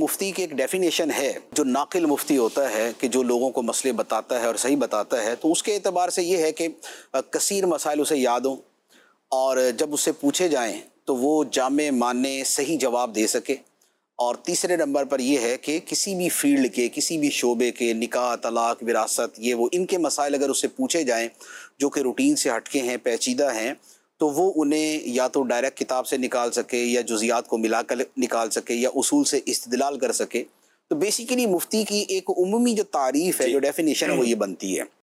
मुफ्ती की एक डेफिनेशन है, जो नाकिल मुफ्ती होता है कि जो लोगों को मसले बताता है और सही बताता है, तो उसके एतबार से ये है कि कसीर मसाइल उसे याद हों और जब उससे पूछे जाएं तो वो जामे माने सही जवाब दे सके। और तीसरे नंबर पर यह है कि किसी भी फील्ड के, किसी भी शोबे के, निकाह, तलाक, विरासत, ये वो इनके मसाइल अगर उससे पूछे जाएं जो कि रूटीन से हटके हैं, पेचीदा हैं, तो वो उन्हें या तो डायरेक्ट किताब से निकाल सके या जुज़ियात को मिलाकर निकाल सके या उसूल से इस्तिदलाल कर सके। तो बेसिकली मुफ्ती की एक उमूमी जो तारीफ़ है, जो डेफिनेशन है, वो ये बनती है।